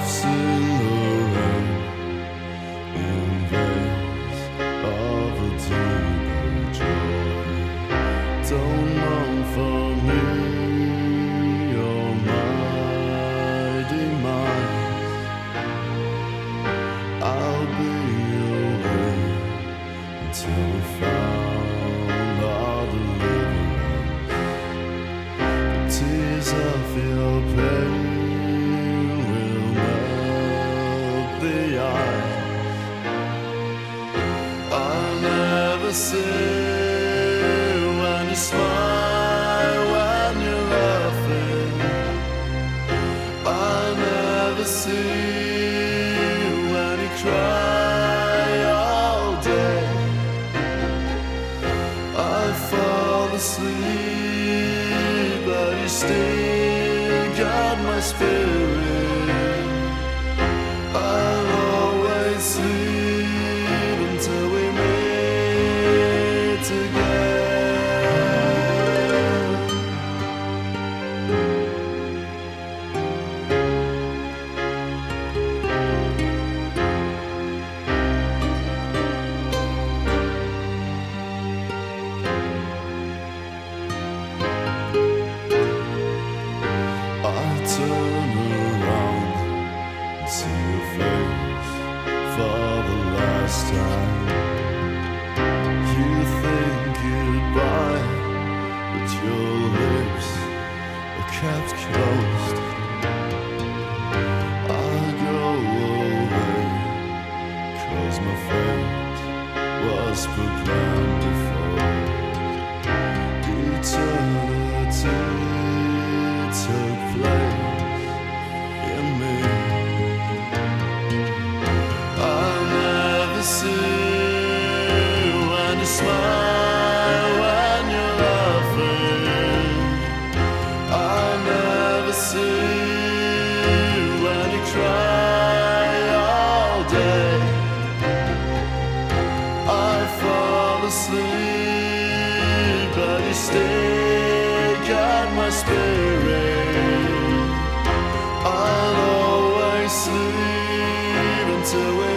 laughs in the rain, in veins of a deeper joy. Don't mourn for me, your mighty mind. I'll be away until we found our deliverance. The tears of your pain will melt the ice. I'll never see when you smile, when you're laughing. I'll never see when you cry all day. I fall asleep, but you still got my spirit. I'll always sleep until we meet again. I turn around and see your face for the last time. You think goodbye, but your lips are kept closed. I'll go away, 'cause my fate was proclaimed before. Eternity took place in me. I'll never see when you smile, when you're laughing. I'll never see when you cry all day. I fall asleep, but you still got my spirit. I'll always sleep until we